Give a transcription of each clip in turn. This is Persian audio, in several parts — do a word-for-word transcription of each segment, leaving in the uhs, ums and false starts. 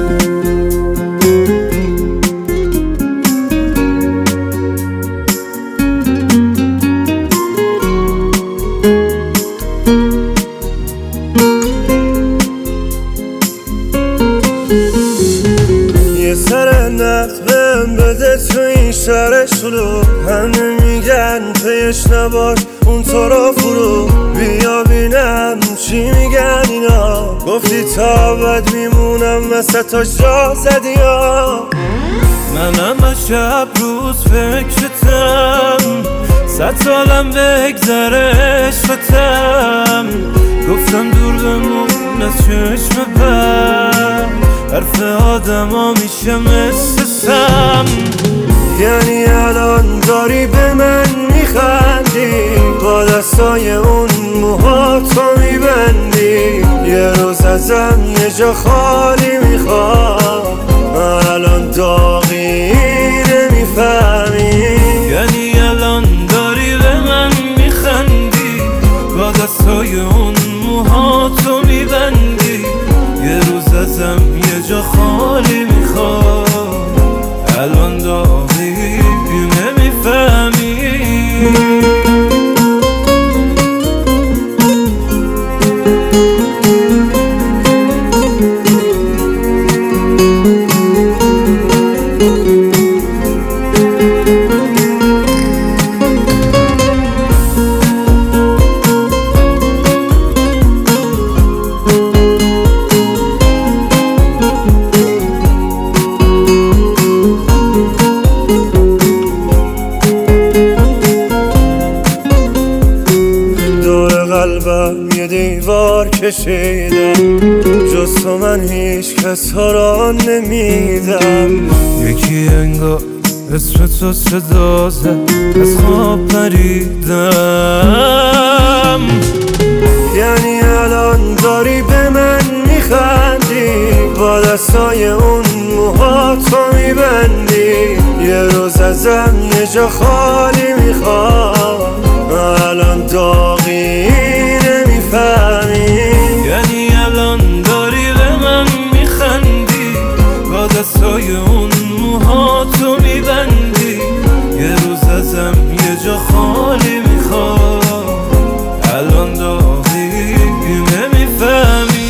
یه سر نقد بهم بده تو این شهر شلو، همه میگن پیش نباش اون تو رو فرو. بیا بینم چی میگن اینا، گفتی تا بد میمونم مثل تا جا زدی ها. منم از شب روز فکرتم، صد سالم بگذره عشقتم. گفتم دور بمون از چشم بر، حرف آدم ها میشه مثل سم. یعنی الان داری به من میخندی، با دستای اون موهاتو میبندی. یه روز ازم یه جا خالی میخوام، الان داغی نمیفهمی. یعنی الان داری به من میخندی، با دستای اون موهاتو میبندی. یه روز ازم یه جا خالی میخوام، الان داغی نمیفهمی. قلبم یه دیوار کشیدم، جز تو من هیچ کس ها را نمیدم. یکی انگار اسم تو صدا زد، از خواب پریدم. یعنی الان داری به من میخندی، با دستای اون موهاتو میبندی. یه روز ازم یه جا خالی میخوام، الان داغی نمیفهمی. یعنی الان داری به من میخندی، با دستای اون موهاتو میبندی. یه روز ازم یه جا خالی میخوام، الان داغی نمیفهمی.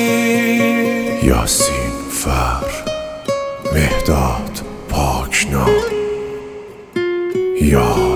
یاسین فر، مهداد پاکنام، یا